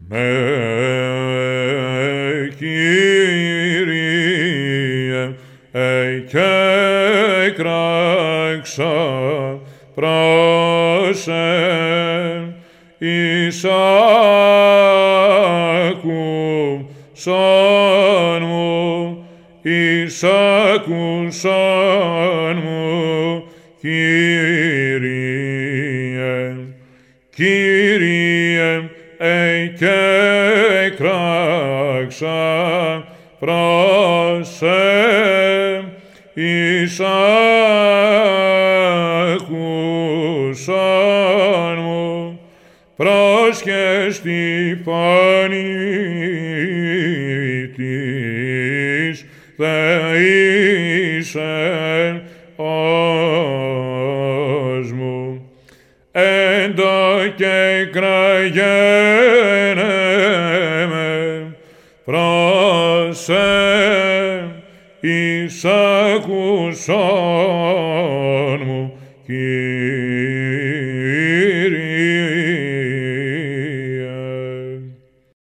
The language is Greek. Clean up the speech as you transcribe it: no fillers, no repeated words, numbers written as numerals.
με Κύριε, και κράξα πρόσεν εισάκουσον μου, εισάκουσον μου, Κύριε. Κύριε, και κράξα πρόσεν εισάκουσον μου, πρόσχες τη φωνή της δεήσεν ως μου. Έντο και κραγένε με πρόσεν εισάκουσον μου, Κύριε.